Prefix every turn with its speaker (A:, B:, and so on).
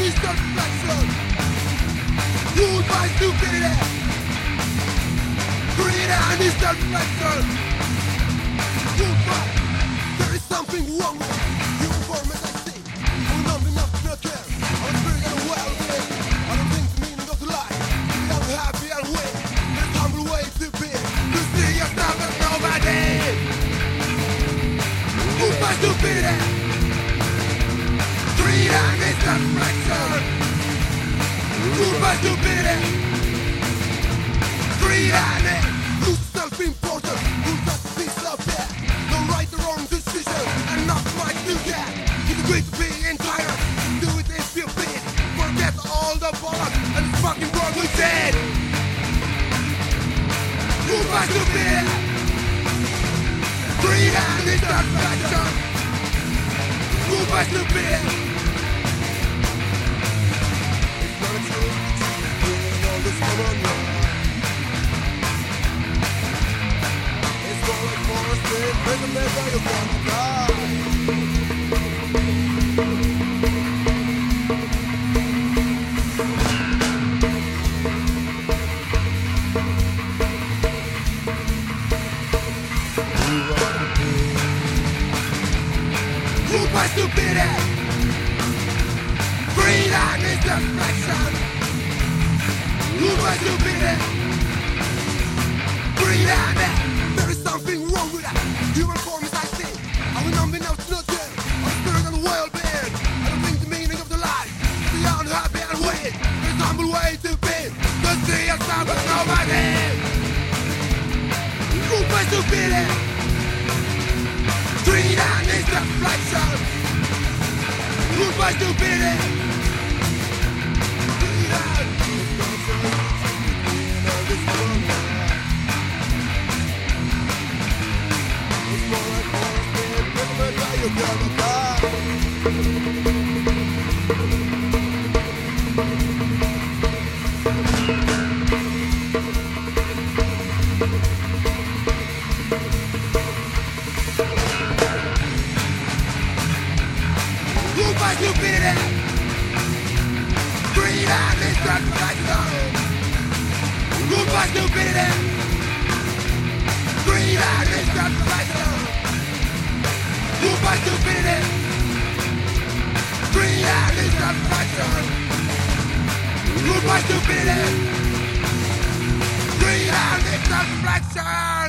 A: instant reflection. Ruled by stupidity. Greed and instant reflection. Ruled by. There is something wrong with it. Human form as I see. I'm numb enough to not care. I'm spirit and well-being. I don't think the meaning of the life. I'm happy and weak. There's a humble way to be. To see yourself as nobody. Ruled by stupidity. Greed and instant reflection. Ruled by stupidity. Greed and it. Lose self-importance. Who's got the piece of it? No right or wrong decision. And not much to get. It's great to be entire. Do it if you please. Forget all the bollocks and it's fucking wrong with it. Ruled by stupidity. Greed and instant reflection. Ruled by stupidity. Ruled by stupidity. Greed and instant reflection. Ruled by stupidity. Greed and it. There is something wrong with that. Human form is I see. I'm numb enough to not care. I'm spirit and well-being. I don't think the meaning of the life. The unhappy and weak. There's a humble way to be. To see yourself as nobody. Ruled by stupidity. Greed and instant reflection. Ruled by stupidity. Greed and Ruled by stupidity. Greed and instant reflection. Ruled by stupidity. Greed and instant reflection. Ruled by stupidity. Greed and instant reflection. Ruled by stupidity. Greed and instant reflection.